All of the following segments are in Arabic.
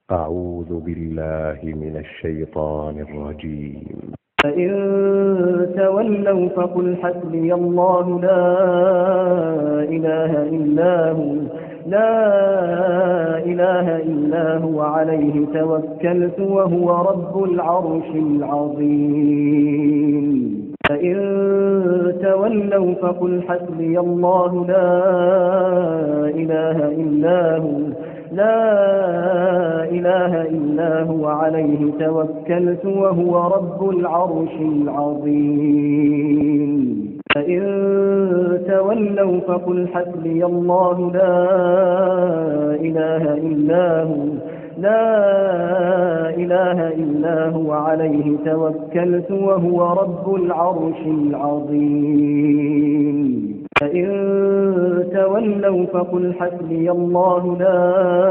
أعوذ بالله من الشيطان الرجيم. فإن تولوا فقل حسبي الله لا إله إلا هو عليه توكلت وهو رب العرش العظيم. فإن تولوا فقل حسبي الله لا إله إلا هو عليه توكلت وهو رب العرش العظيم. فإن تولوا فقل حسبي الله لا إله إلا هو عليه توكلت وهو رب العرش العظيم. فإن تولوا فقل حسبي الله لا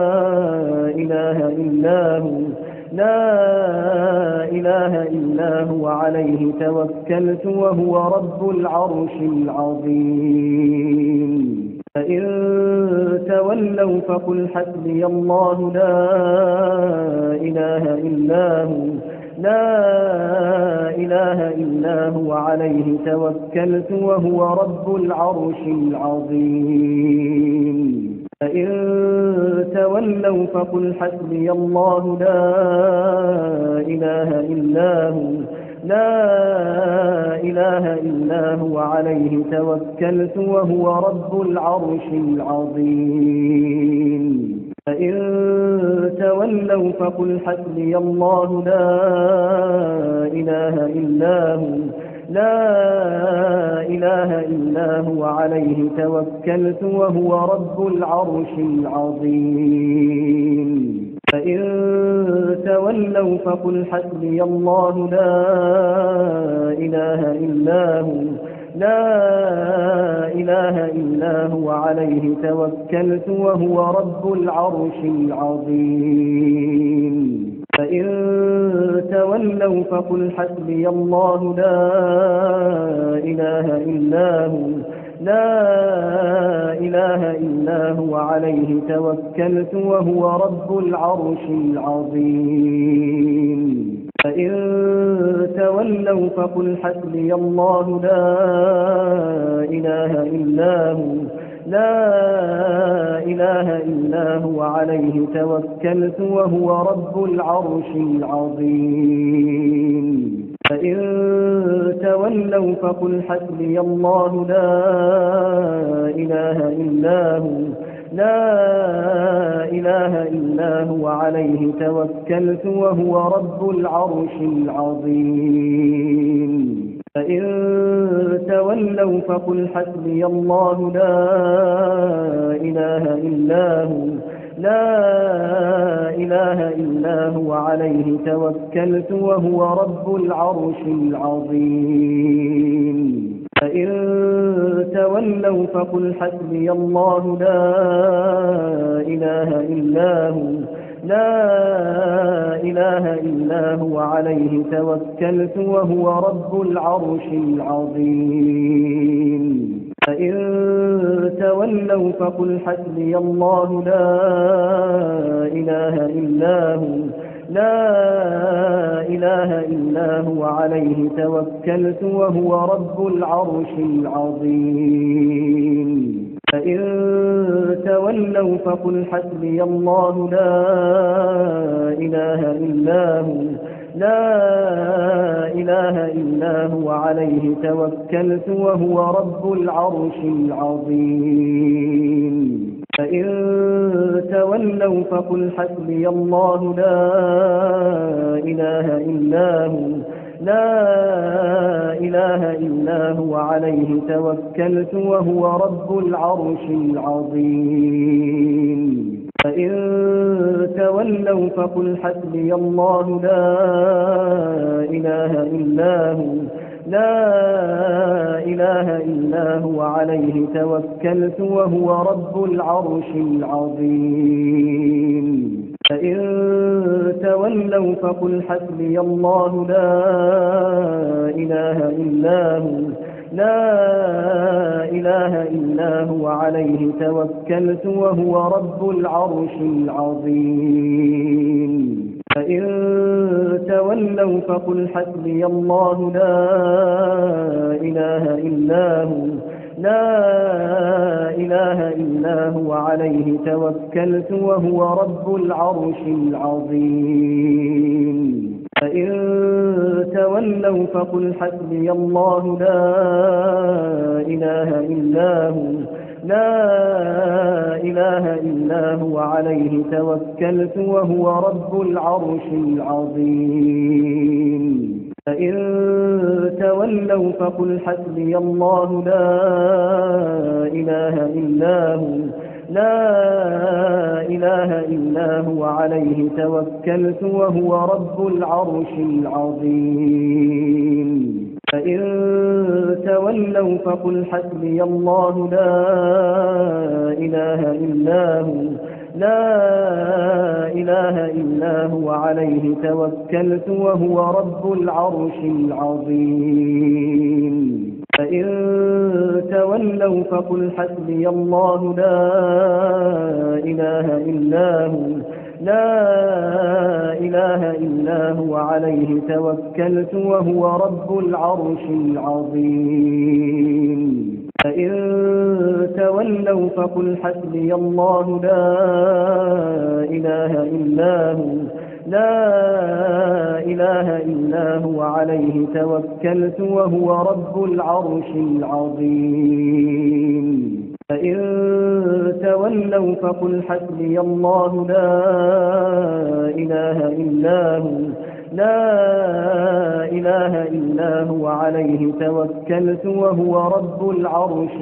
إله إلا هو عليه توكلت وهو رب العرش العظيم. فإن تولوا فقل حسبي الله لا إله إلا هو عليه توكلت وهو رب العرش العظيم. فإن تولوا فقل حسبي الله لا إله إلا هو عليه توكلت وهو رب العرش العظيم. فإن تولوا فقل حسبي الله لا إله إلا هو عليه توكلت وهو رب العرش العظيم. فإن تولوا فقل حسبي الله لا إله إلا هو عليه توكلت وهو رب العرش العظيم. فإن تولوا فقل حسبي الله لا إله إلا هو عليه توكلت وهو رب العرش العظيم. فإن تولوا فقل حسبي الله لا إله إلا هو عليه توكلت وهو رب العرش العظيم. فإن تولوا فقل حسبي الله لا إله إلا هو عليه توكلت وهو رب العرش العظيم. فإن تولوا فقل حسبي الله لا إله إلا هو عليه توكلت وهو رب العرش العظيم. فإن تولوا فقل حسبي الله لا إله إلا هو عليه توكلت وهو رب العرش العظيم. فإن تولوا فقل حسبي الله لا إله إلا هو عليه توكلت وهو رب العرش العظيم. فإن تولوا فقل حسبي الله لا إله إلا هو عليه توكلت وهو رب العرش العظيم. فإن تولوا فقل حسبي الله لا إله إلا هو عليه توكلت وهو رب العرش العظيم. فإن تولوا فقل حسبي الله لا إله إلا هو عليه توكلت وهو رب العرش العظيم. فإن تولوا فقل حسبي الله لا إله لا إله إلا هو عليه توكلت وهو رب العرش العظيم فإن تولوا فقل حسبي الله لا إله إلا هو لا إله إلا هو عليه توكلت وهو رب العرش العظيم فإن تولوا فقل حسبي الله لا إله إلا هو لا إله إلا هو عليه توكلت وهو رب العرش العظيم فإن تولوا فقل حسبي الله لا إله إلا هو لا إله إلا هو عليه توكلت وهو رب العرش العظيم فإن تولوا فقل حسبي الله لا إله إلا هو لا إله إلا هو عليه توكلت وهو رب العرش العظيم فإن تولوا فقل حسبي الله لا إله إلا هو لا إله إلا هو عليه توكلت وهو رب العرش العظيم فإن تولوا فقل حسبي الله لا إله إلا هو لا إله إلا هو عليه توكلت وهو رب العرش العظيم فإن تولوا فقل حسبي الله لا إله إلا هو لا إله إلا هو عليه توكلت وهو رب العرش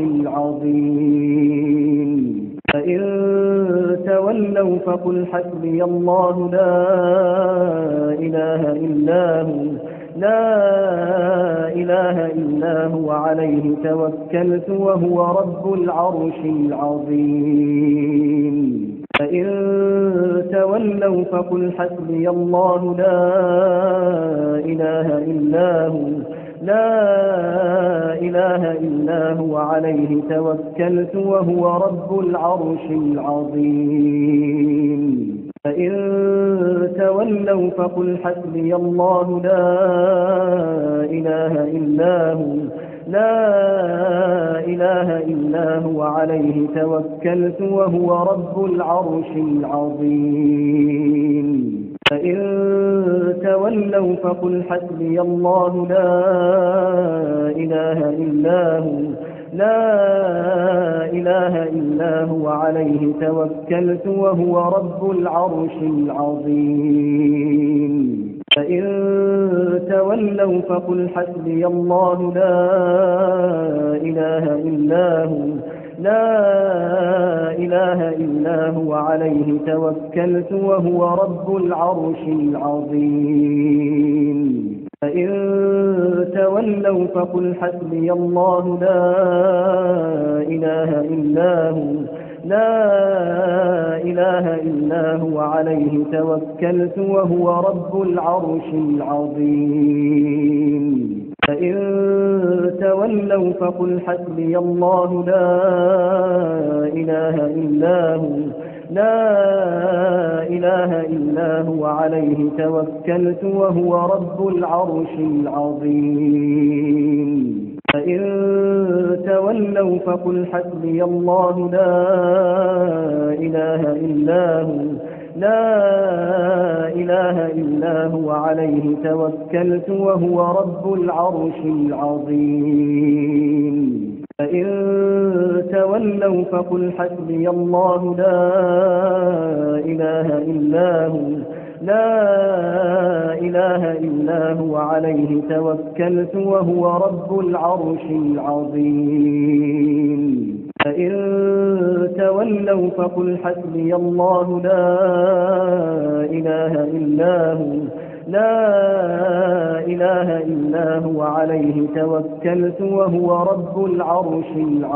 العظيم فإن تولوا فقل حسبي الله لا إله إلا هو لا إله إلا هو عليه توكلت وهو رب العرش العظيم فإن تولوا فقل حسبي الله لا إله إلا هو لا إله إلا هو عليه توكلت وهو رب العرش العظيم فإن تولوا فقل حسبي الله لا إله إلا هو لا إله إلا هو عليه توكلت وهو رب العرش العظيم فإن تولوا فقل حسبي الله لا إله إلا هو لا إله إلا هو عليه توكلت وهو رب العرش العظيم فإن تولوا فقل حسبي الله لا إله إلا هو لا إله إلا هو عليه توكلت وهو رب العرش العظيم فإن تولوا فقل حسبي الله لا إله إلا هو لا إله إلا هو عليه توكلت وهو رب العرش العظيم فإن تولوا فقل حسبي الله لا إله إلا هو لا إله إلا هو عليه توكلت وهو رب العرش العظيم فإن تولوا فقل حسبي الله لا إله إلا هو لا إله إلا هو عليه توكلت وهو رب العرش العظيم فإن تولوا فقل حسبي الله لا إله إلا هو لا إله إلا هو عليه توكلت وهو رب العرش العظيم فإن تولوا فقل حسبي الله لا إله إلا هو لا إله إلا هو عليه توكلت وهو رب العرش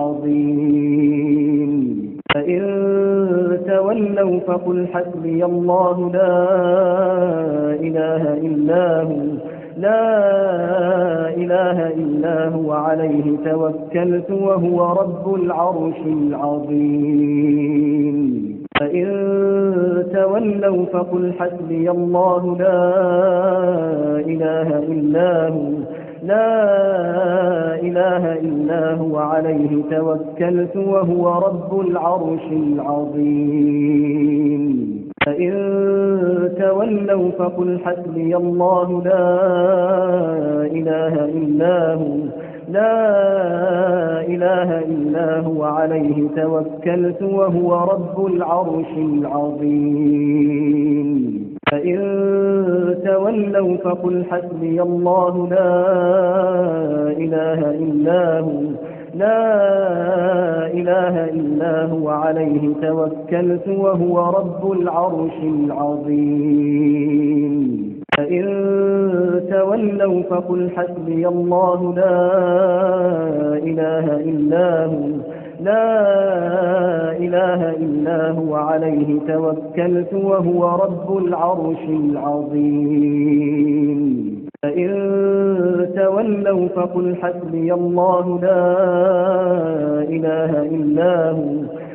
العظيم فإن تولوا فقل حسبي الله لا إله إلا هو لا إله إلا هو عليه توكلت وهو رب العرش العظيم فإن تولوا فقل حسبي الله لا إله إلا هو لا إله إلا هو عليه توكلت وهو رب العرش العظيم فإن تولوا فقل حسبي الله لا إله إلا هو لا إله إلا هو عليه توكلت وهو رب العرش العظيم فإن تولوا فقل حسبي الله لا إله إلا هو لا إله إلا هو عليه توكلت وهو رب العرش العظيم فإن تولوا فقل حسبي الله لا إله إلا هو لا إله إلا هو عليه توكلت وهو رب العرش العظيم فإن تولوا فقل حسبي الله لا إله إلا هو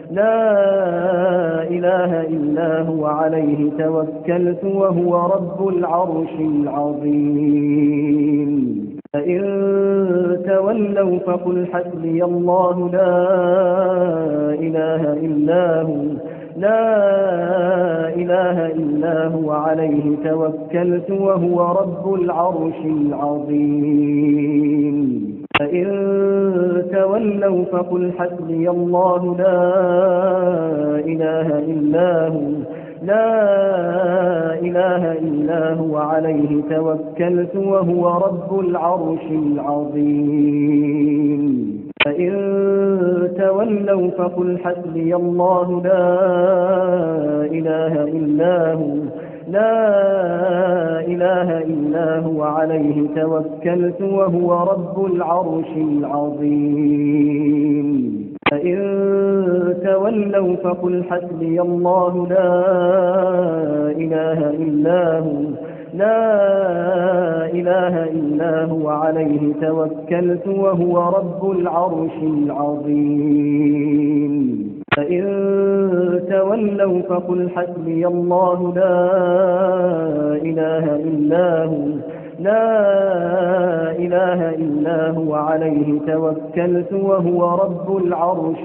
لا إله إلا هو عليه توكلت وهو رب العرش العظيم فإن تولوا فقل حسبي الله لا إله إلا هو لا إله إلا هو عليه توكلت وهو رب العرش العظيم فإن تولوا فقل حسبي الله لا إله إلا هو لا إله إلا هو عليه توكلت وهو رب العرش العظيم فإن تولوا فقل حسبي الله لا إله إلا هو لا إله إلا هو عليه توكلت وهو رب العرش العظيم فإن تولوا فقل حسبي الله لا إله إلا هو لا إله إلا هو عليه توكلت وهو رب العرش العظيم فإن تولوا فقل حسبي الله لا إله إلا هو لا إله إلا هو عليه توكلت وهو رب العرش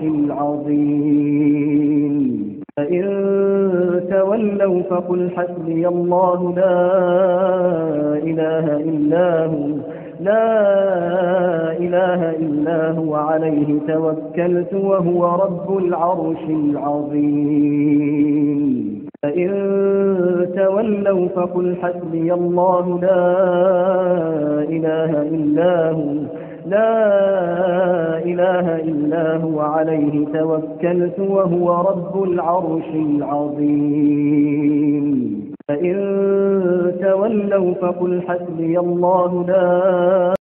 العظيم فإن تولوا فقل حسبي الله لا إله إلا هو لا إله إلا هو عليه توكلت وهو رب العرش العظيم فإن تولوا فقل حسبي الله لا إله إلا هو لا إله إلا هو عليه توكلت وهو رب العرش العظيم فإن تولوا فقل حسبي الله لا